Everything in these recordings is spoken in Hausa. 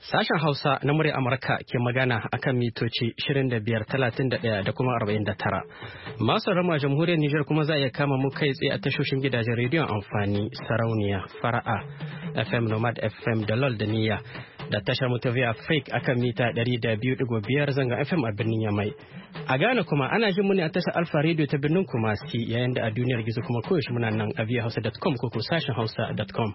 Sashen Hausa na murya Amurka ke magana akan mitoci 25, 31 da kuma 49. Masu rama jamhuriyar Nijar kuma za a iya kama mu kai tsaye a tashoshin gidajen rediyon amfani, sarauniya, fara'a, FM Nomad FM da LOL da Niyya. Da tashar mu ta Via Fake akan mita 200.5 zanga FM a birnin Yamai. A Ghana kuma ana jin mu ne a tashar Alfa Radio ta birnin Kumasi, yayin da a duniyar gizo kuma koyaushe muna nan a viahausa.com ko sashen hausa.com.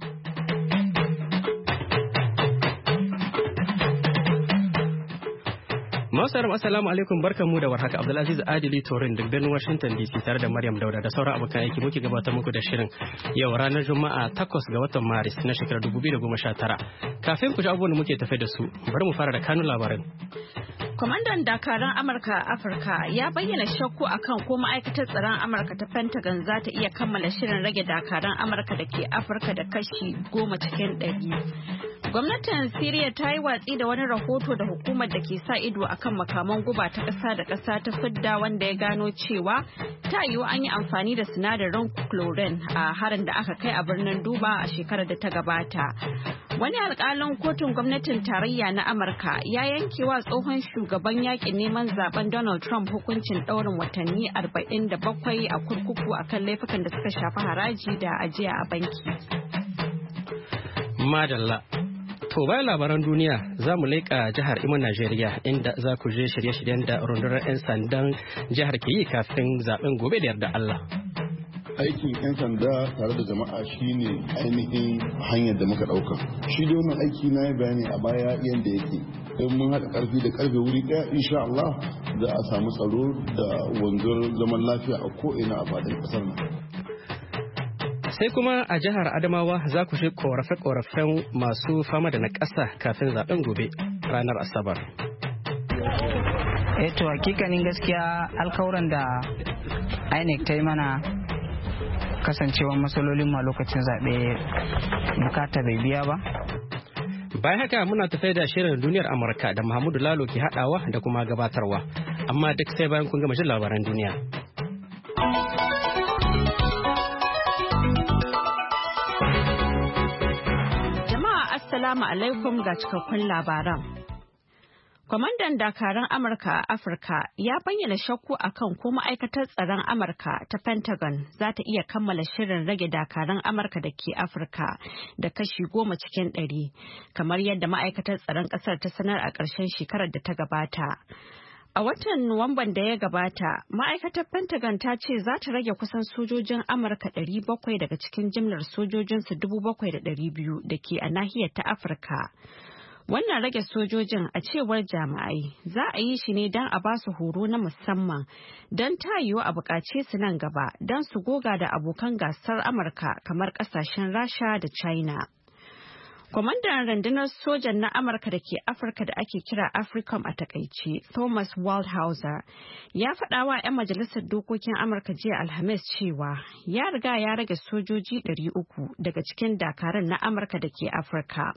Masu assalamu alaikum, barkanmu da warhaka. Abdulaziz Adili Torin daga birnin Washington DC tare da Maryam Dauda da sauran abokan aiki muke gabatar muku da shirin yau ranar Juma'a 8 ga watan Maris na shekarar 2019. Kafin ku ji abubuwan da muke tafe da su, bari mu fara da kanun labaran. Kwamandan dakaran Amurka a Afirka ya bayyana shakku akan ko ma'aikatar tsaron Amurka ta Pentagon za ta iya kammala shirin rage dakaran Amurka da ke Afirka da kashi 10 cikin 100. Gwamnatin Siriya ta yi watsi da wani rahoto da hukumar da ke sa ido akan makaman guba ta ƙasa da ƙasa ta fidda wanda ya gano cewa ta yiwu an yi amfani da sinadarin chlorine a harin da aka kai a birnin Duba a shekarar da ta gabata. Wani alƙalin kotun gwamnatin tarayya na Amurka ya yanke wa tsohon shugaban yakin neman zaben Donald Trump hukuncin ɗaurin watanni 47 a kurkuku akan laifukan da suka shafi haraji da ajiya a banki. Madalla. To bayan labaran duniya za mu leƙa jihar Imo Najeriya inda za ku je shirye-shiryen da rundunar 'yan sandan jihar ke yi kafin zaben gobe da yarda Allah. Aikin 'yan sanda tare da jama'a shine ainihin hanyar da muka ɗauka. Shi da wannan aiki na yi bayani a baya yadda yake. In mun haɗa ƙarfi da ƙarfe wuri ɗaya insha Allah za a samu tsaro da wanzuwar zaman lafiya a ko'ina a faɗin ƙasar nan. Sai kuma a jihar Adamawa za ku shi korafe-korafen masu fama da na ƙasa kafin zaben gobe ranar Asabar. To hakikanin gaskiya alkawuran da INEC ta yi mana kasancewar matsalolin ma lokacin zaɓe bukata bai biya ba. Bayan haka muna tafai da shirin duniyar Amurka da Muhammadu Lalo ke haɗawa da kuma gabatarwa, amma duk sai bayan kun gama jin labaran duniya. Assalamu alaikum ga cikakkun labaran. Kwamandan dakaran Amurka a Afirka ya bayyana shakku akan ko ma'aikatar tsaron Amurka ta Pentagon za ta iya kammala shirin rage dakaran Amurka da ke Afirka da kashi 10 cikin 100, kamar yadda ma'aikatar tsaron ƙasar ta sanar a ƙarshen shekarar da ta gabata. A watan Nuwamban da ya gabata, ma'aikatar Pentagon ta ce za ta rage kusan sojojin Amurka 700 daga cikin jimlar sojojinsu 7,200 da ke a nahiyar ta Afirka. Wannan rage sojojin a cewar jami'ai za a yi shi ne don a ba su horo na musamman don ta yiwu a buƙace su nan gaba don su goga da abokan gasar Amurka kamar ƙasashen Rasha da China. Kwamandan rundunar sojan na Amurka da ke Afirka da ake kira AFRICOM a takaice, Thomas Waldhauser, ya faɗa wa 'yan majalisar dokokin Amurka jiya Alhamis cewa ya riga ya rage sojoji 300 daga cikin dakarun na Amurka da ke Afirka.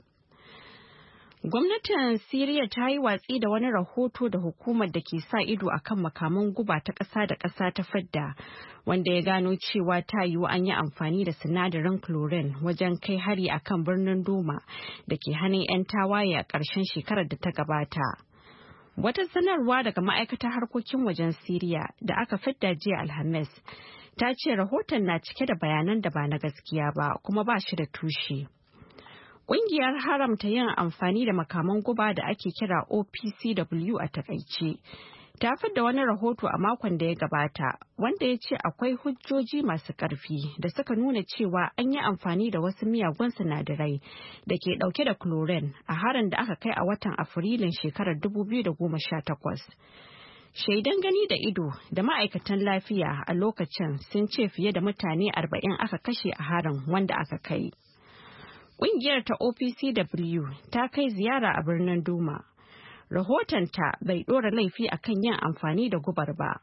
Gwamnatin Siriya ta yi watsi da wani rahoto da hukumar da ke sa ido akan makaman guba ta ƙasa da ƙasa ta fidda, wanda ya gano cewa ta yiwu an yi amfani da sinadarin chlorine wajen kai hari akan birnin Doma da ke hannun 'yan tawaye a ƙarshen shekarar da ta gabata. Wata sanarwa daga ma'aikatar harkokin wajen Siriya da aka fidda jiya Alhamis ta ce rahoton na cike da bayanan da ba na gaskiya ba kuma ba shi da tushe. Ƙungiyar haramta yin amfani da makaman guba da ake kira OPCW a takaice ta fidda wani rahoto a makon da ya gabata wanda ya ce akwai hujjoji masu ƙarfi da suka nuna cewa an yi amfani da wasu miyagun sinadarai da ke ɗauke da chlorine a harin da aka kai a watan Afrilun shekarar 2018. Shaidan gani da ido da ma'aikatan lafiya a lokacin sun ce fiye da mutane 40 aka kashe a harin wanda aka kai. Ƙungiyar ta OPCW ta kai ziyara a birnin Duma. Rahotonta bai ɗora laifi akan yin amfani da gubar ba.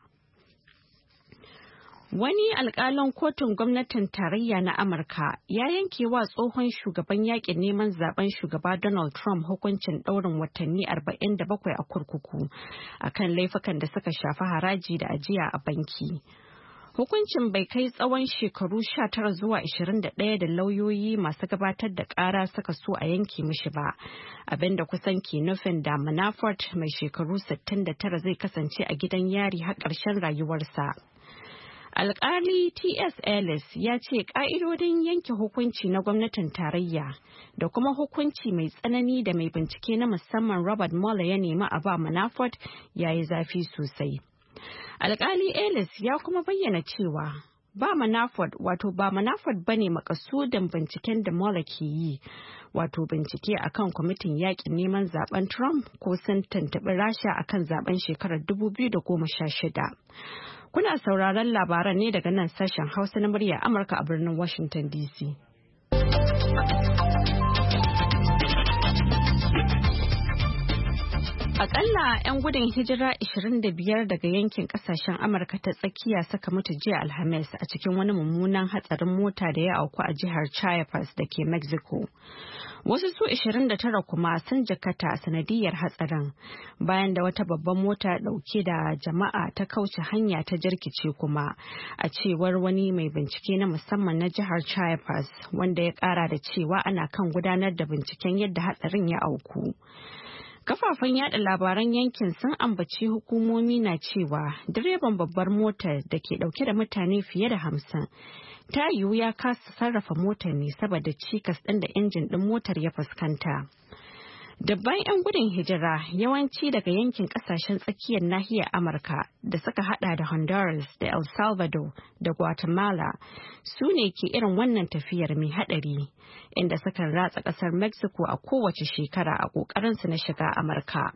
Wani alƙalin kotun gwamnatin tarayya na Amurka ya yanke wa tsohon shugaban yakin neman zaben shugaba Donald Trump hukuncin ɗaurin watanni 47 a kurkuku akan laifukan da suka shafi haraji da ajiya a banki. Hukuncin bai kai tsawon shekaru 19 zuwa 21 da lauyoyi masu gabatar da ƙara suka so a yanke mishi ba, abinda kusan ke nufin da Manafort mai shekaru 69 zai kasance a gidan yari har ƙarshen rayuwarsa. Alƙali T.S. Ellis ya ce ƙa'idodin yanke hukunci na gwamnatin tarayya da kuma hukunci mai tsanani da mai bincike na musamman Robert Mueller ya nemi a ba Manafort ya yi zafi sosai. Alƙali Ellis ya kuma bayyana cewa ba Manafort bane makasudin binciken da Mueller ke yi, wato bincike akan kwamitin yakin neman zaben Trump ko sun tuntuɓi Rasha akan zaben shekarar 2016. Kuna sauraron labaran ne daga nan sashen Hausa na murya Amurka a birnin Washington DC. Akalla 'yan gudun hijira 25 daga yankin kasashen Amurka ta tsakiya suka mutu jiya Alhamis a cikin wani mummunan hatsarin mota da ya auku a jihar Chiapas da ke Mexico. Wasu su 29 kuma sun jakata sanadiyar hatsarin bayan da wata babban mota dauke da jama'a ta kauce hanya ta jirkice kuma, a cewar wani mai bincike na musamman na jihar Chiapas, wanda ya kara da cewa ana kan gudanar da binciken yadda hatsarin ya auku. Kafafen yada labaran yankin sun ambaci hukumomi na cewa direban babbar motar da ke dauke da mutane fiye da 50 ta yiwu ya kasa sarrafa motar ne saboda cikas ɗin da injin ɗin motar ya fuskanta. Dabban 'yan gudun hijira yawanci daga yankin kasashen tsakiyar nahiyar Amurka da suka hada da Honduras da El Salvador da Guatemala su ne ke irin wannan tafiyar mai hadari, inda suka ratsa kasar Mexico a kowace shekara a kokarinsu na shiga Amurka.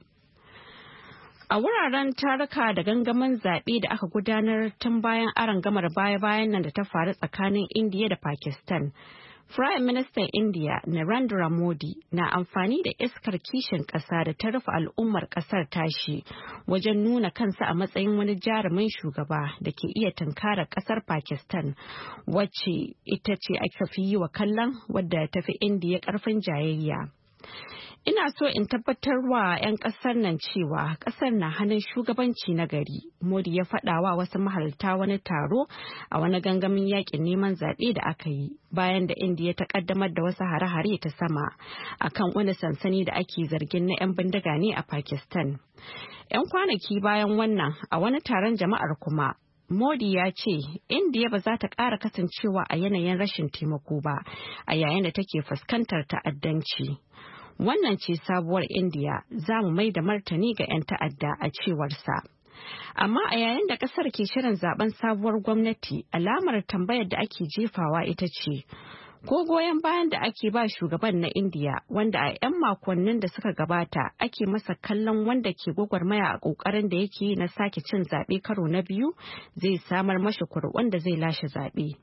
A wuraren taruka da gangamin zaɓe da aka gudanar tun bayan arangamar baya-bayan nan da ta faru tsakanin Indiya da Pakistan, Prime Minister India Narendra Modi na amfani da iskar kishin ƙasa da ta rufe al'ummar ƙasar tashi wajen nuna kansa a matsayin wani jarumin shugaba da ke iya tunkarar ƙasar Pakistan, wacce ita ce aka fi yi wa kallon wadda ta fi India ƙarfin jayayya. Ina so in tabbatar wa 'yan ƙasar nan cewa ƙasar na hannun shugabanci na gari, Modi ya faɗa wa wasu mahalarta wani taro a wani gangamin yakin neman zaɓe da aka yi bayan da Indiya ta ƙaddamar da wasu hare-hare ta sama akan wani sansani da ake zargin na 'yan bindiga ne a Pakistan. 'Yan kwanaki bayan wannan a wani taron jama'ar kuma, Modi ya ce Indiya ba za ta ƙara kasancewa a yanayin rashin taimako ba a yayin da take fuskantar ta'addanci. Wannan ce sabuwar Indiya, za mu mai da martani ga 'yan ta'adda a cewarsa. Amma a yayin da kasar ke shirin zaben sabuwar gwamnati, alamar tambayar da ake jefawa ita ce, ko goyon bayan da ake ba shugaban na Indiya, wanda a 'yan makonnin da suka gabata ake masa kallon wanda ke gwagwarmaya a kokarin da yake yi na sake cin zaɓe karo na biyu, zai samar mashi kuri'un da zai lashe zaɓe.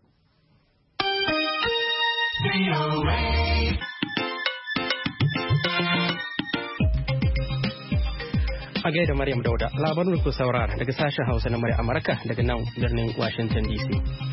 A gaida Maryam Dauda, labarin ku saurara daga sashen Hausa na murya Amurka daga nan birnin Washington DC.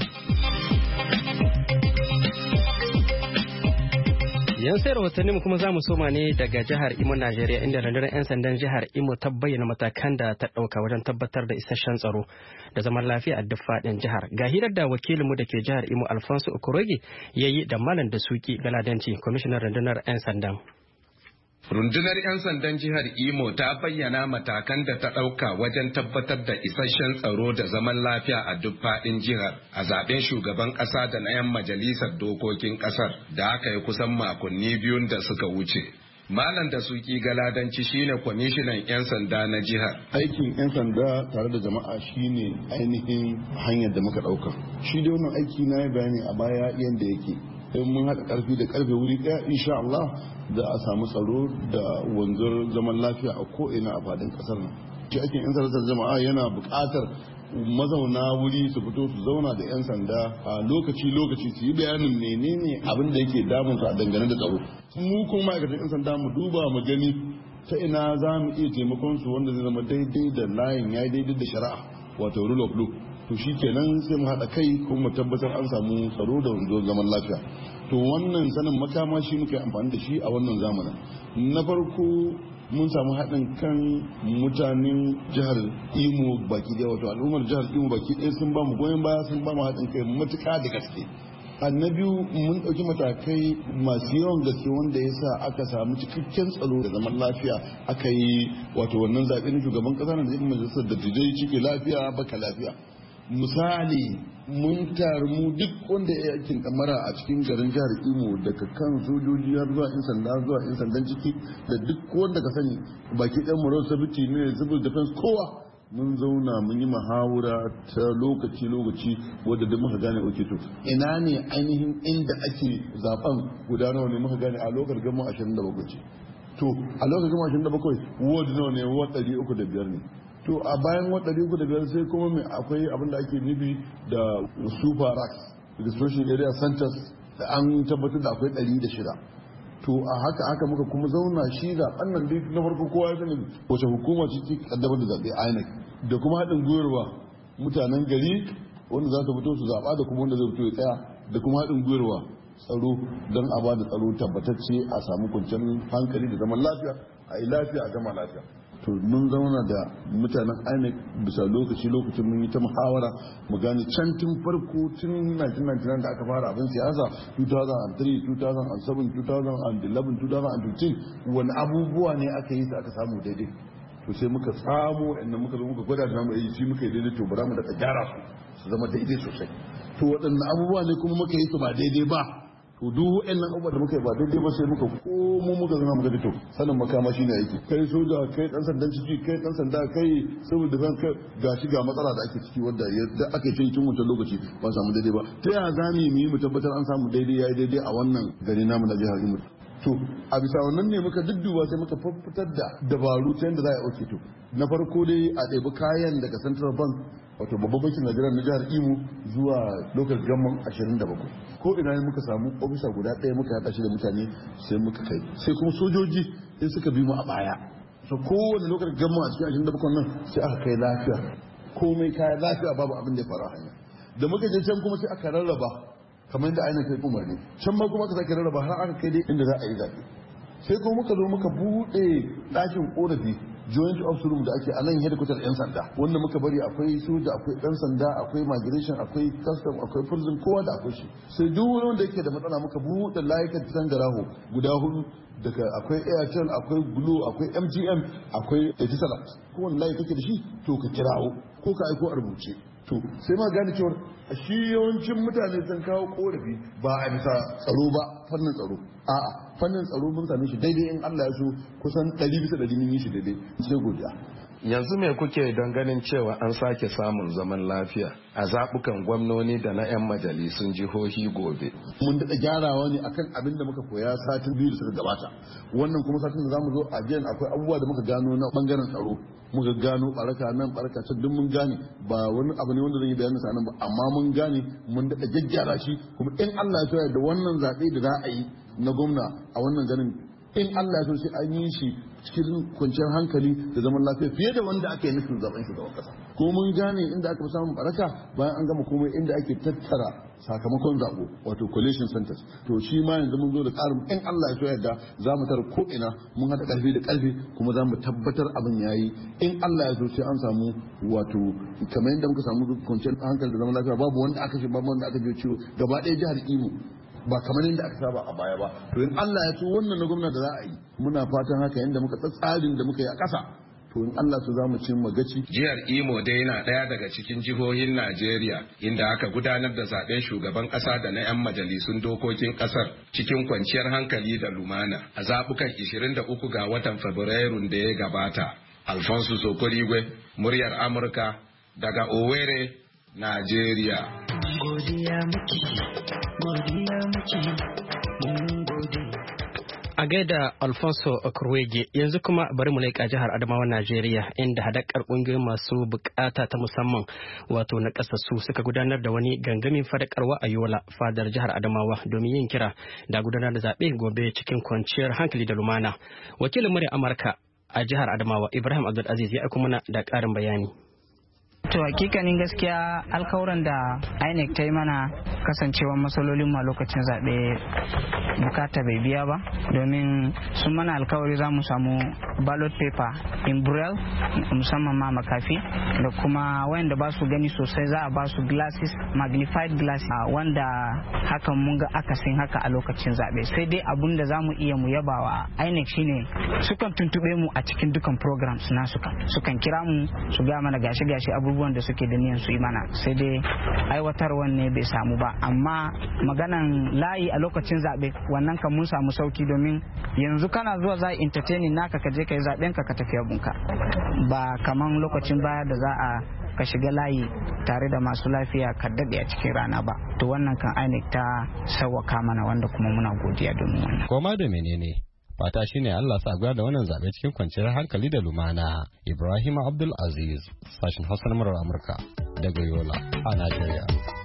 Yan sai rahotanni mu kuma za mu soma ne daga jihar Imo, Najeriya, inda rundunar 'yan sandan jihar Imo ta bayyana matakan da ta ɗauka wajen tabbatar da isasshen tsaro da zaman lafiya a duk faɗin jihar. Ga hirar da wakilinmu da ke jihar Imo, Alfonso Okoroge, ya yi da Malam da Suki Galadanci, kwamishinan rundunar 'yan sandan. Rundunar 'yan sandan jihar Imo ta bayyana matakan da ta ɗauka wajen tabbatar da isasshen tsaro da zaman lafiya a duk faɗin jihar a zaben shugaban ƙasa da na 'yan majalisar dokokin ƙasar da aka yi kusan makonni biyun da suka wuce. Malam da Suki Galadanci shine kwamishinan 'yan sanda na jihar. Aikin 'yan sanda tare da jama'a shine ainihin hanyar da muka ɗauka. Shi da wannan aiki na yi bayani a baya yadda yake. In mun haɗa ƙarfi da ƙarfe wuri ɗaya, insha Allah da a samu tsaro da wanzuwar zaman lafiya a ko'ina a faɗin ƙasar nan. Shi aikin 'yan sanda jama'a yana buƙatar mazauna wuri su fito su zauna da 'yan sanda a lokaci-lokaci su yi bayanin menene abin da yake damun a dangane da tsaro. Mu kuma ma'aikatan 'yan sanda mu duba mu gani ta ina za mu iya taimakon su wanda zai zama daidai da layin ya daidai da shari'a, wato rule of law. To shi kenan sai mu haɗa kai kuma mu tabbatar an samu tsaro da wanzuwar zaman lafiya. To wannan sanin makama shi muke amfani da shi a wannan zamanin. Na farko mun samu haɗin kan mutanen jihar Imo baki ɗaya, wato al'ummar jihar Imo baki ɗaya sun ba mu goyon baya, sun ba mu haɗin kai matuƙa da gaske. Na biyu, mun ɗauki matakai masu yawan gaske wanda ya sa aka samu cikakken tsaro da zaman lafiya, aka yi wato wannan zaɓe na shugaban ƙasa na da majalisar dattijai cike lafiya baka lafiya. Misali, mun taru mu duk wanda ya yakin kamara a cikin garin jihar Imo, daga kan sojoji har zuwa 'yan sanda zuwa 'yan sandan ciki da duk wanda ka sani baki ɗan moral safety ne, civil defense, kowa mun zauna mun yi muhawara ta lokaci wadda duk muka gane oke to ina ne ainihin inda ake zaben guda nawa ne muka gane a lokacin gama 27 ce. To a lokacin gama 27 ward nawa ne, ward 305 ne. To a bayan ward 305 sai kuma mai akwai abin da ake nufi da super racks registration area centers da an tabbatar da akwai 106. To a haka muka kuma zauna shi zaben nan dai na farko kowa ya sani wace hukuma ce ke kaddamar da zaɓe INEC da kuma haɗin gwiwarwa mutanen gari wanda za ta fito su zaɓa da kuma wanda zai fito ya tsaya da kuma haɗin gwiwarwa tsaro don a ba da tsaro tabbatacce a samu kwanciyar hankali da zaman lafiya, a yi lafiya a gama lafiya. To mun zauna da mutanen INEC bisa lokacin mun yi ta muhawara mu gane can tun farko tun 1999 da aka fara abin siyasa 2003, 2007, 2011, 2015 wani abubuwa ne aka yi su aka samu daidai. To sai muka samu inda muka zo muka gwada da mu yi shi muka yi daidai, to bara mu daga gyara su zama daidai sosai. To waɗannan abubuwa ne kuma muka yi su ba daidai ba. To duk waɗannan abubuwa da muka yi ba daidai ba sai muka komo muka zama muka fito sanin makama shine aiki. Kai soja, kai dan sandan ciki, kai dan sanda, kai civil defense, gashi ga matsala da ake ciki wanda aka yi cikin wancan lokaci ba samu daidai ba. Ta yaya za mu yi mu tabbatar an samu daidai yayi daidai a wannan gari namu na jihar Imo. To a bisa wannan ne muka dudduba sai muka fitar da dabaru ta yadda za a ɗauke to. Na farko dai a ɗebi kayan daga Central Bank wato babban bankin Najeriya na jihar Imo zuwa local government 27. Ko ina ne muka samu ofisa guda ɗaya muka haɗa shi da mutane sai muka kai. Sai kuma sojoji in suka bi mu a baya. So kowane local government a cikin 27 nan sai aka kai lafiya. Komai kaya lafiya babu abin da ya faru a hanya. Da muka je can kuma sai aka rarraba kamar da ainihin kai umarni. Can ma kuma aka sake rarraba har aka kai dai inda za a yi zaɓe. Sai kuma muka zo muka buɗe ɗakin ƙorafi joint office room da ake a nan headquarter 'yan sanda wanda muka bari akwai soja, akwai ɗan sanda, akwai migration, akwai custom, akwai prison, kowa da akwai shi. Sai duk wani wanda yake da matsala muka buɗe layukan tangaraho guda 4 daga akwai Airtel, akwai Glo, akwai MGM, akwai Etisalat. Kowane layi kake da shi to ka kirawo ko ka aiko a rubuce. To sai ma gane cewa shi yawancin mutane sun kawo korafi ba a bisa tsaro ba, fannin tsaro. A'a, fannin tsaro mun same shi daidai in Allah ya so kusan 100% mun yi shi daidai. Sai godiya. Yanzu me kuke don ganin cewa an sake samun zaman lafiya a zaɓukan gwamnoni da na 'yan majalisun jihohi gobe? Mun daɗa gyarawa ne akan abin da muka koya satin 2 da suka gabata. Wannan kuma satin da zamu zo a jiyan akwai abubuwa da muka gano na bangaren tsaro. Muka gano baraka nan baraka can duk mun gane ba wani abu ne wanda zan yi bayanin sa nan ba, amma mun gane mun daɗa gyaggyara shi kuma in Allah ya so da wannan zaɓe da za a yi na gwamna a wannan garin in Allah ya so sai an yi shi cikin kwanciyar hankali da zaman lafiya fiye da wanda aka yi nufin zaben shugaban kasa. Ko mun gane inda aka fi samun baraka bayan an gama komai inda ake tattara sakamakon zaɓo wato collation centers. To shi ma yanzu mun zo da tsarin in Allah ya so yadda za mu tara ko ina mun haɗa ƙarfi da ƙarfi kuma za mu tabbatar abin yayi in Allah ya so sai an samu wato kamar yadda muka samu kwanciyar hankali da zaman lafiya babu wanda aka shi babu wanda aka je ciwo gaba ɗaya jihar Imo ba kamar yadda aka saba a baya ba. To in Allah ya so wannan na gwamnati da za a yi muna fatan haka yadda muka tsarin da muka yi a ƙasa to in Allah so za mu cin magaci. Jihar Imo dai na ɗaya daga cikin jihohin Najeriya inda aka gudanar da zaben shugaban ƙasa da na 'yan majalisun dokokin ƙasar cikin kwanciyar hankali da lumana a zaɓukan 23 ga watan Fabrairun da ya gabata. Alfonso Sokorigwe, muryar Amurka daga Owerri, Najeriya. Godiya muke, godiya muke, mun gode. A gaida Alfonso Okurwege, yanzu kuma bari mu leƙa jihar Adamawa Najeriya inda hadakar ƙungiyoyin masu bukata ta musamman wato na ƙasassu suka gudanar da wani gangamin fadakarwa a Yola fadar jihar Adamawa domin yin kira da gudanar da zaɓe gobe cikin kwanciyar hankali da lumana. Wakilin murya Amurka a jihar Adamawa Ibrahim Abdulaziz ya aiko mana da ƙarin bayani. To hakikanin gaskiya alkawuran da INEC ta yi mana kasancewar matsalolin ma lokacin zaɓe bukata bai biya ba, domin sun mana alkawari za mu samu ballot paper in braille musamman ma makafi, da kuma wayanda ba su gani sosai za a ba su glasses, magnified glasses, wanda hakan mun ga akasin haka a lokacin zaɓe. Sai dai abun da za mu iya mu yabawa INEC shine sukan tuntube mu a cikin dukan programs na sukan kira mu su ga mana gashi abubuwan da suke da niyan su yi mana, sai dai aiwatarwan ne bai samu ba. Amma maganan layi a lokacin zaɓe wannan kan mun samu sauki, domin yanzu kana zuwa za a entertaining naka ka je ka yi zaɓen ka tafi abunka, ba kaman lokacin baya da za a ka shiga layi tare da masu lafiya ka daɗe a cikin rana ba. To wannan kan INEC ta sauwaka mana, wanda kuma muna godiya domin wannan. Koma da menene fata shine Allah sa da wannan zaɓe cikin kwanciyar hankali da lumana. Ibrahim Abdul Aziz, sashin Hausa na murar Amurka daga Yola a Najeriya.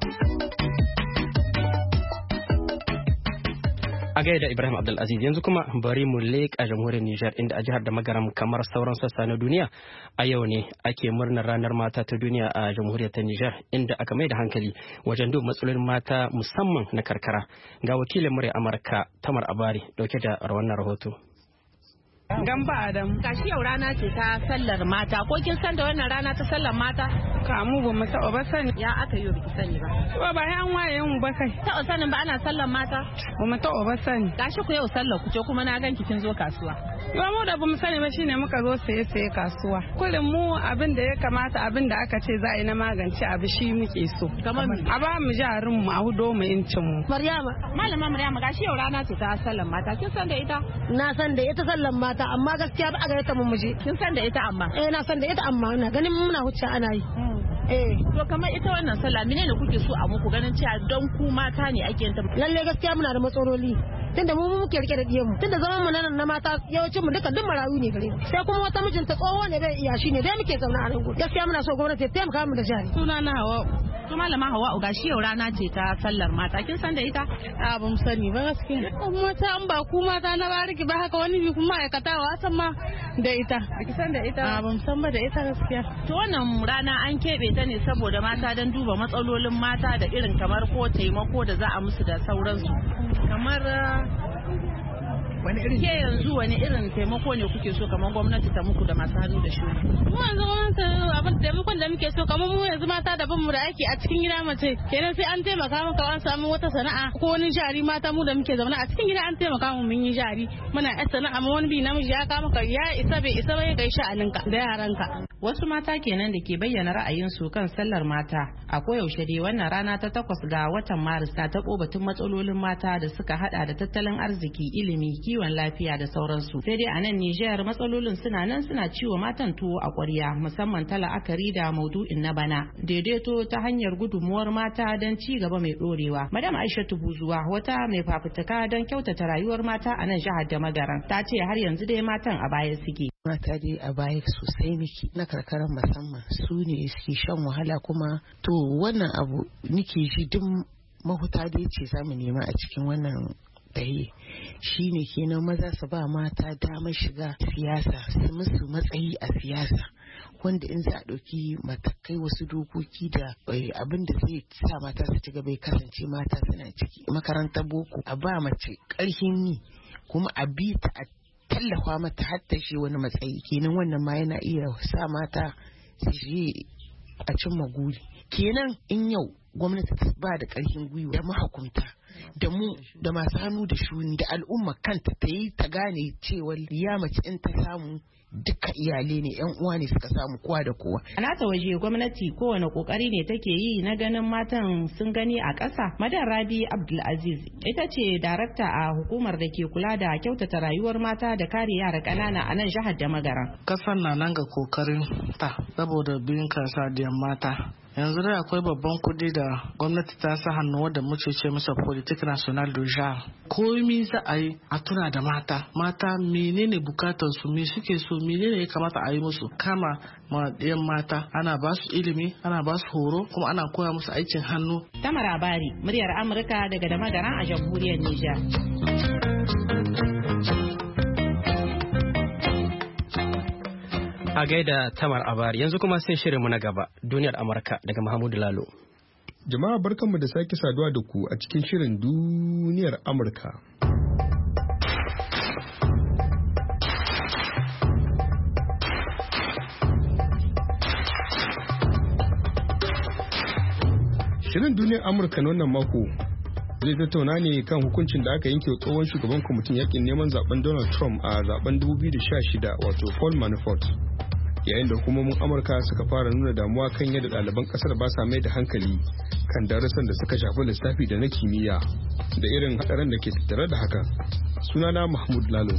A gaida Ibrahim Abdulaziz, yanzu kuma bari mu leƙa jamhuriyar Nijar, inda a jihar da Magaram kamar sauran sassa na duniya a yau ne ake murnar ranar mata ta duniya a jamhuriyar ta Nijar, inda aka mai da hankali wajen duba matsalolin mata musamman na karkara. Ga wakilin murya Amurka Tamar Abari dauke da wannan rahoto. Gamba Adam. Gashi yau rana ce ta sallar mata. Ko kin san da wannan rana ta sallar mata? Kamu ba mu taɓa ba sani. Ya aka yi biki sani ba. Ba an waye mu ba kai. Taɓa sanin ba ana sallar mata? Ba mu taɓa ba sani. Gashi ku yau sallar ku ce kuma na ganki kin zo kasuwa. Ba mu da ba mu sani ba shine muka zo saye kasuwa. Kullum mu abin da ya kamata, abin da aka ce za a yi na magance abu shi muke so. Kamar a ba mu jarin mu a hudo mu incin mu. Malama Maryama gashi yau rana ce ta sallar mata. Kin san da ita? Na san da ita sallar mata, amma gaskiya ba a gare ta mun muje. Kin san da ita amma? Na san da ita amma na ganin muna hucce ana yi. To kamar ita wannan sallah menene kuke so a muku ganin cewa don ku mata ne ake yin ta? Lalle gaskiya muna da matsaloli. Tunda mu muke rike da diyan mu. Tunda zaman mu nan na mata yawancin mu duka duk marayu ne gare mu. Sai kuma wata mijinta tsoho ne bai iya, shi ne dai muke zauna a nan gudu. Gaskiya muna so gwamnati ta taimaka mu da jari. Suna na Hawa. To malama Hawa gashi yau rana ce ta sallar mata. Kin san da ita? A ban sani ba gaskiya. Mata an ba ku mata na bariki ba haka wani bi kuma aikata wa san ma da ita. Kin san da ita? A ban san ba da ita gaskiya. To wannan rana an keɓe ta ne saboda mata don duba matsalolin mata da irin kamar ko taimako da za a musu da sauransu. Kamar wani irin ke yanzu wani irin taimako ne kuke so kamar gwamnati ta muku da masu hannu da shuni? Mu yanzu gwamnati abin taimakon da muke so kamar mu yanzu mata da mu da aiki a cikin gida mace kenan sai an taimaka maka an samu wata sana'a ko wani jari. Mata mu da muke zaune a cikin gida an taimaka mu mun yi jari muna yan sana'a, amma wani bi namiji ya kama ka ya isa bai isa ba ya kai sha'aninka da yaranka. Wasu mata kenan da ke bayyana ra'ayinsu kan sallar mata. A koyaushe dai wannan rana ta 8 ga watan Maris ta taɓo batun matsalolin mata da suka hada da tattalin arziki, ilimi, kiwon lafiya da sauransu. Sai dai a nan Nijar matsalolin suna nan suna ciwo matan tuwo a ƙwarya, musamman ta la'akari da maudu'in na bana. Daidaito ta hanyar gudunmuwar mata don ci gaba mai ɗorewa. Madam Aishatu Buzuwa, wata mai fafutuka don kyautata rayuwar mata a nan jihar da Magaran, ta ce har yanzu dai matan a baya suke. Mata dai a baya sosai miki na karkarar musamman su ne suke shan wahala, kuma to wannan abu nike shi duk mahuta dai ce za mu nema a cikin wannan tahiye shi ne kenan maza su ba mata damar shiga siyasa, su musu matsayi a siyasa, wanda in za a ɗauki matakai wasu dokoki da abin da zai sa mata su ci gaba ya kasance mata suna ciki makarantar boko, a ba mace ƙarfin yi kuma a bi ta a tallafa mata har ta shi wani matsayi. Kenan wannan ma yana iya sa mata su je a cimma guri. Kenan in yau gwamnati ta ba da ƙarfin gwiwa da mahukunta da mu da masu hannu da shuni da al'umma kanta ta yi ta gane cewa ya mace in ta samu duka iyalai ne, yan uwa ne suka samu kowa da kowa. A nata waje gwamnati kowane kokari ne take yi na ganin matan sun gani a ƙasa. Madan Rabi Abdulaziz ita ce darakta a hukumar da ke kula da kyautata rayuwar mata da kare yara ƙanana a nan jihar da Magaran. Kasan na nan ga kokarin ta saboda bin kansa da mata. Yanzu dai akwai babban kudi da gwamnati ta sa hannu wadda muke ce masa politique national du genre. Komi za a yi a tuna da mata menene bukatar su, me suke so, menene ya kamata a yi musu. Kama ma ɗiyan mata ana ba su ilimi, ana ba su horo, kuma ana koya musu aikin hannu. Tamar Abari, muryar Amurka daga da Magaran a jamhuriyar Nijar. A gaida Tamar Abari, yanzu kuma sai shirinmu na gaba, duniyar Amurka daga Mahmudu Lalo. Jama'a barkanmu da sake saduwa da ku a cikin shirin duniyar Amurka. Shirin duniyar Amurka na wannan mako zai tattauna ne kan hukuncin da aka yanke tsohon shugaban kwamitin yakin neman zaben Donald Trump a zaben 2016 wato Paul Manafort. Yayin da hukumomin Amurka suka fara nuna damuwa kan yadda ɗaliban ƙasar ba sa mai da hankali kan darussan da suka shafi lissafi da na kimiyya da irin haɗarin da ke tattare da hakan. Sunana Mahmud Lalo.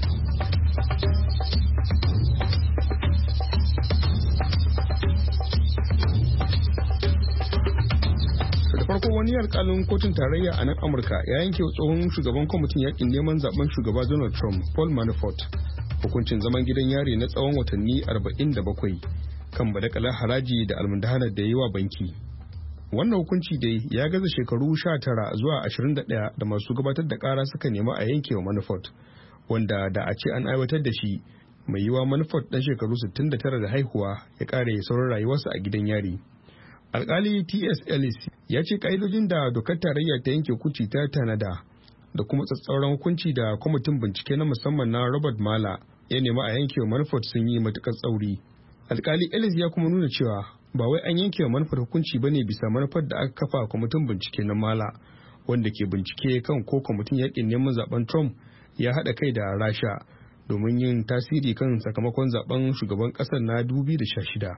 Da farko wani alƙalin kotun tarayya a nan Amurka ya yanke tsohon shugaban kwamitin yakin neman zaben shugaba Donald Trump Paul Manafort hukuncin zaman gidan yari na tsawon watanni 47 kan badakalar haraji da almundahanar da yi wa banki. Wannan hukunci dai ya gaza shekaru 19 zuwa 21 da masu gabatar da kara suka nema a yankewa Manafort, wanda da a ce an aiwatar da shi mai yiwa Manafort dan shekaru 69 da haihuwa ya kare sauran rayuwarsa a gidan yari. Alkali T.S. Ellis ya ce ka'idojin da dokar tarayya ta yanke hukunci ta tanada da kuma tsatsauran hukunci da kwamitin bincike na musamman na Robert Mueller ya nema a yankewa Manafort sun yi matukar tsauri. Alkali Ellis ya kuma nuna cewa ba wai an yankewa Manafort hukunci bane bisa manufar da aka kafa kwamitin bincike na Mueller wanda ke bincike kan ko kwamitin yakin neman zaben Trump ya haɗa kai da Rasha domin yin tasiri kan sakamakon zaben shugaban ƙasar na 2016.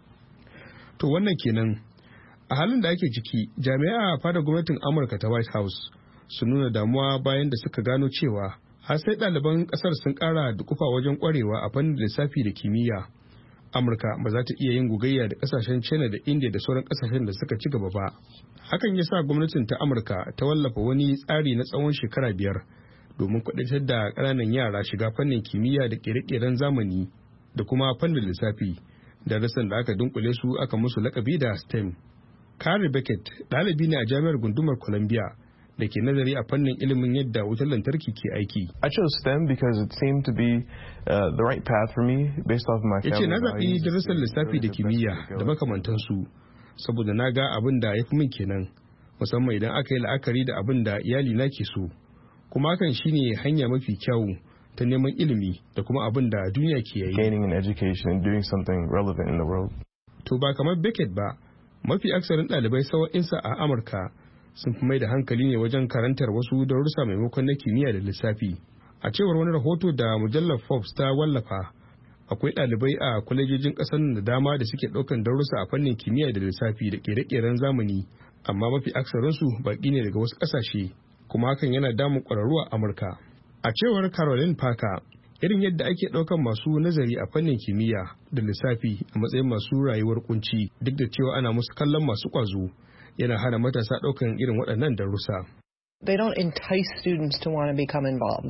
To wannan kenan a halin da ake ciki jami'a a fadar gwamnatin Amurka ta White House sun nuna damuwa bayan da suka gano cewa har sai ɗaliban ƙasar sun ƙara da kufa wajen ƙwarewa a fannin lissafi da kimiyya. Amurka ba za ta iya yin gogayya da ƙasashen China da India da sauran ƙasashen da suka ci gaba ba. Hakan ya sa gwamnatin ta Amurka ta wallafa wani tsari na tsawon shekara 5 domin kuɗaitar da ƙananan yara shiga fannin kimiyya da ƙere-ƙeren zamani da kuma fannin lissafi. Darasan da aka dunkule su aka musu lakabi da STEM. Carrie Beckett ɗalibi ne a jami'ar gundumar Columbia da ke nazari a fannin ilimin yadda wutar lantarki ke aiki. I chose STEM because it seemed to be the right path for me based off my family. Yace na zaɓi darasan lissafi da kimiyya da makamantansu saboda na ga abin da ya fi min kenan musamman idan aka yi la'akari da abin da iyali na ke so. Kuma hakan shine hanya mafi kyawu ta neman ilimi da kuma abin da duniya ke yi. Gaining an education and doing something relevant in the world. To ba kamar Beckett ba, mafi aksarin ɗalibai sawa'insa a Amurka sun fi mai da hankali ne wajen karantar wasu darussa maimakon na kimiyya da lissafi. A cewar wani rahoto da mujallar Forbes ta wallafa, akwai ɗalibai a kwalejojin ƙasar da dama da suke ɗaukan darussa a fannin kimiyya da lissafi da ƙere-ƙeren zamani, amma mafi aksarinsu baƙi ne daga wasu ƙasashe, kuma hakan yana damun ƙwararru a Amurka. A cewar Caroline Parker, irin yadda ake ɗaukan masu nazari a fannin kimiyya da lissafi a matsayin masu rayuwar kunci duk da cewa ana musu kallon masu ƙwazo yana hana matasa ɗaukan irin waɗannan darussa. They don't entice students to want to become involved.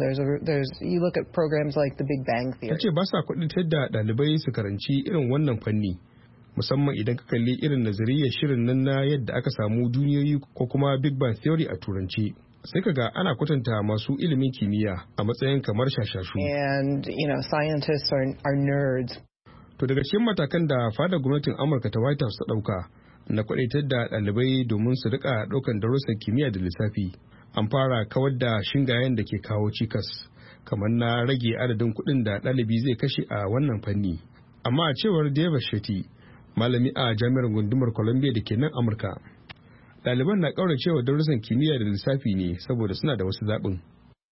You look at programs like the Big Bang Theory. Tace ba sa kuɗitar da ɗalibai su karanci irin wannan fanni, musamman idan ka kalli irin nazariyar shirin nan na yadda aka samu duniyoyi ko kuma Big Bang Theory a turanci. Sai kaga ana kwatanta masu ilimin kimiyya a matsayin kamar shashashu. And scientists are nerds. To daga cikin matakan da fadar gwamnatin Amurka ta White House ta ɗauka na kwadaitar da ɗalibai domin su rika ɗaukan darussan kimiyya da lissafi, an fara kawar da shingayen da ke kawo cikas kamar na rage adadin kuɗin da ɗalibi zai kashe a wannan fanni. Amma a cewar David Shetty, malami a jami'ar gundumar Columbia da ke nan Amurka, ɗaliban na ƙauracewa darussan kimiyya da lissafi ne saboda suna da wasu zaɓin.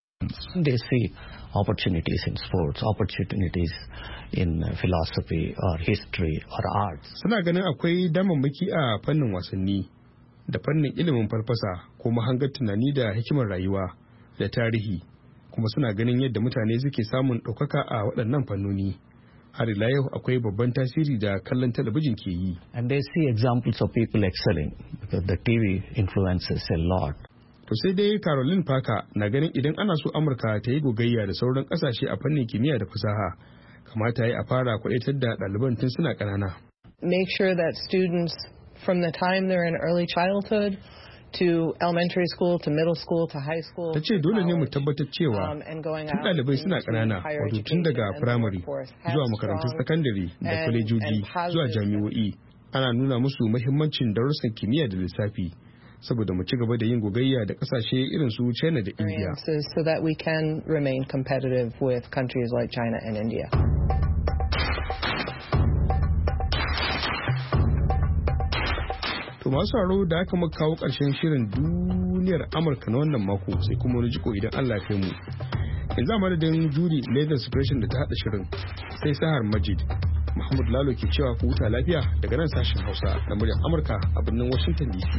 They see opportunities in sports, opportunities in philosophy or history or arts. Suna ganin akwai damammaki a fannin wasanni da fannin ilimin farfasa ko mahangar tunani da hikimar rayuwa da tarihi, kuma suna ganin yadda mutane suke samun ɗaukaka a waɗannan fannoni. Har ila yau akwai babban tasiri da kallon talabijin ke yi. And they see examples of people excelling because the TV influences a lot. To sai dai Caroline Parker na ganin idan ana so Amurka ta yi gogayya da sauran kasashe a fannin kimiyya da fasaha, kamata ya a fara kwadaitar da ɗaliban tun suna ƙanana. Make sure that students from the time they're in early childhood to elementary school to middle school to high school. Ta ce dole ne mu tabbatar cewa tun ɗalibai suna ƙanana, wato tun daga firamare zuwa makarantun sakandare da kwalejoji zuwa jami'o'i, ana nuna musu muhimmancin darussan kimiyya da lissafi. Saboda mu ci gaba da yin gogayya da kasashe irin su China da India. So that we can remain competitive with countries like China and India. To To masu sauraro da aka muka kawo ƙarshen shirin duniyar Amurka na wannan mako sai kuma wani jiko idan Allah ya kai mu. Yanzu a madadin Judy Leather Suppression da ta haɗa shirin sai Sahar Majid. Mahmud Lalo ke cewa ku huta lafiya daga nan sashen Hausa na muryar Amurka a birnin Washington DC.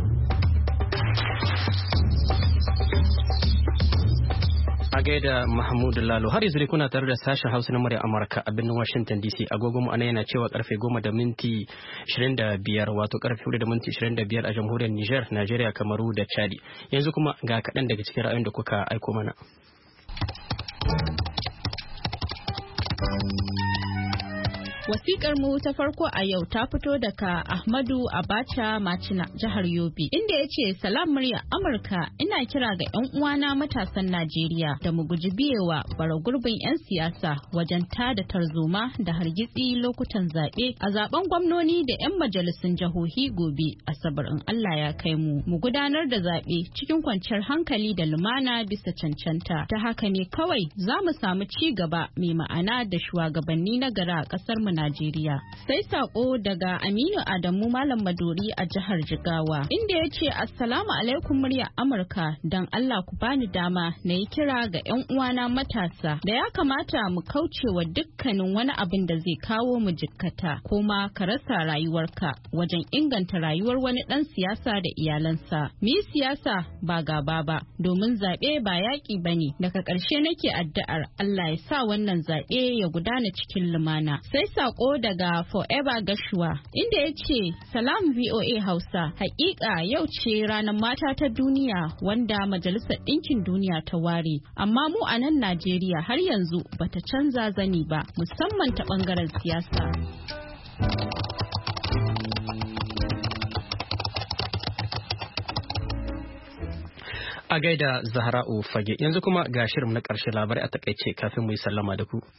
A gaida Mahmud Lalo har yanzu kuna tare da sashen Hausa na muryar Amurka a birnin Washington DC. Agogon mu anan yana cewa karfe 10:25 wato karfe 4:25 a jamhuriyar Niger, Najeriya, Kamaru da Chadi. Yanzu kuma ga kaɗan daga cikin ra'ayoyin da kuka aiko mana. Wasikar mu ta farko a yau ta fito daga Ahmadu Abacha Macina, jihar Yobe, inda ya ce salam murya Amurka, ina kira ga 'yan uwana matasan Najeriya da mu guji biyewa bara gurbin 'yan siyasa wajen tada tarzoma da hargitsi lokutan zaɓe a zaben gwamnoni da 'yan majalisun jihohi gobe Asabar in Allah ya kai mu. Mu gudanar da zaɓe cikin kwanciyar hankali da lumana bisa cancanta. Ta haka ne kawai za mu samu ci gaba mai ma'ana da shugabanni na gara a ƙasar mu Najeriya. Sai sako daga Aminu Adamu Malam Maduri a jihar Jigawa, inda ya ce Assalamu alaikum murya Amurka, dan Allah ku bani dama na yi kira ga 'yan uwana matasa da ya kamata mu kauce wa dukkanin wani abin da zai kawo mu jikkata ko ma ka rasa rayuwarka wajen inganta rayuwar wani dan siyasa da iyalansa. Mu yi siyasa ba gaba ba, domin zaɓe ba yaƙi bane. Daga ƙarshe nake addu'ar Allah ya sa wannan zaɓe ya gudana cikin lumana. Sai sako daga Forever Gashua, inda ya ce salam VOA Hausa, hakika yau ce ranar mata ta duniya wanda Majalisar Ɗinkin Duniya ta ware, amma mu a nan Najeriya har yanzu bata canza zani ba, musamman ta bangaren siyasa. A gaida Zahra'u Fage, yanzu kuma ga shirin na ƙarshe labarai a takaice kafin mu yi sallama da ku.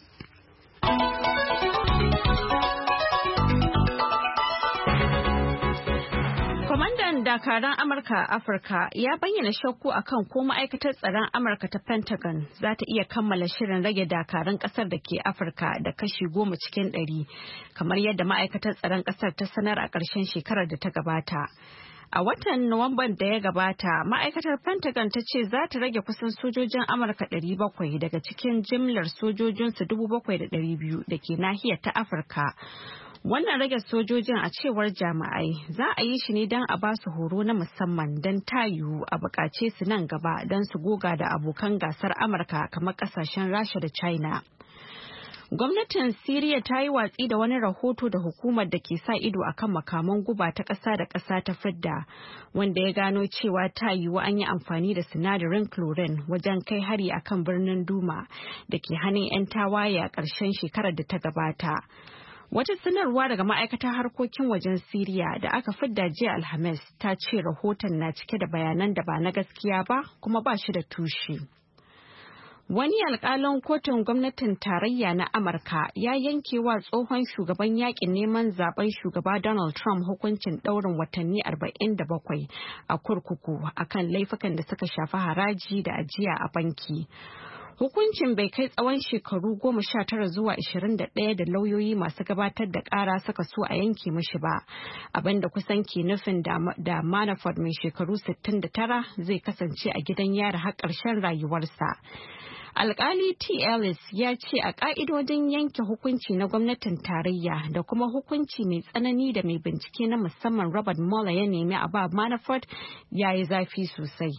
Dakaran Amurka a Afirka ya bayyana shakku akan ko ma'aikatar tsaron Amurka ta Pentagon za ta iya kammala shirin rage dakaran kasar da ke Afirka da kashi 10 cikin 100 kamar yadda ma'aikatar tsaron kasar ta sanar a ƙarshen shekarar da ta gabata. A watan Nuwamban da ya gabata, ma'aikatar Pentagon ta ce za ta rage kusan sojojin Amurka 700 daga cikin jimlar sojojinsu 7,200 da ke nahiyar ta Afirka. Wannan rage sojojin a cewar jami'ai za a yi shi ne don a ba su horo na musamman don tayu a bukace su nan gaba don su goga da abokan gasar Amurka kamar kasashen Rasha da China. Gwamnatin Siriya ta yi watsi da wani rahoto da hukumar da ke sa ido akan makaman guba ta ƙasa da ƙasa ta fidda, wanda ya gano cewa ta yiwu an yi amfani da sinadarin chlorine wajen kai hari akan birnin Duma da ke hannun 'yan tawaye a ƙarshen shekarar da ta gabata. Wata sanarwa daga ma'aikatar harkokin wajen Siriya da aka fidda jiya Alhamis ta ce rahoton na cike da bayanan da ba na gaskiya ba kuma ba shi da tushe. Wani alƙalin kotun gwamnatin tarayya na Amurka ya yanke wa tsohon shugaban yakin neman zaben shugaba Donald Trump hukuncin ɗaurin watanni 47 a kurkuku akan laifukan da suka shafi haraji da ajiya a banki. Hukuncin bai kai tsawon shekaru 19 zuwa 21 da lauyoyi masu gabatar da ƙara suka so a yanke mishi ba, abinda kusan ke nufin da Manafort mai shekaru 69 zai kasance a gidan yari har ƙarshen rayuwarsa. Alkali T. Ellis ya ce a ƙa'idodin yanke hukunci na gwamnatin tarayya da kuma hukunci mai tsanani da mai bincike na musamman Robert Mueller ya nemi a ba Manafort ya yi zafi sosai.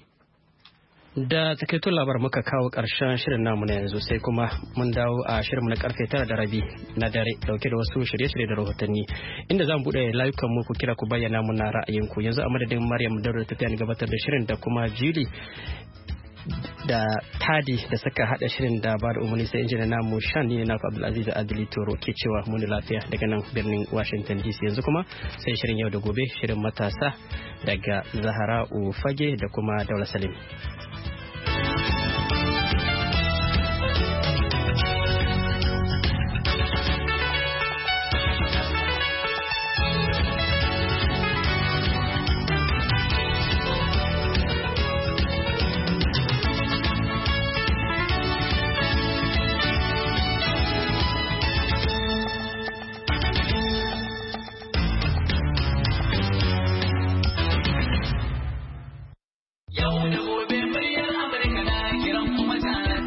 Da takaitun labar muka kawo ƙarshen shirin namu na yanzu sai kuma mun dawo a shirinmu na karfe 9:30 na dare dauke da wasu shirye-shirye da rahotanni inda za mu buɗe layukan mu ku kira ku bayyana muna ra'ayinku. Yanzu a madadin Maryam Dauda ta tayar gabatar da shirin da kuma Julie da Tadi da suka hada shirin da ba da umarni sai injina namu Shan ne na Abdulaziz Adili Toro ke cewa muni lafiya daga nan birnin Washington DC. Yanzu kuma sai shirin yau da gobe, shirin matasa daga Zahra'u Fage da kuma Daula Salim.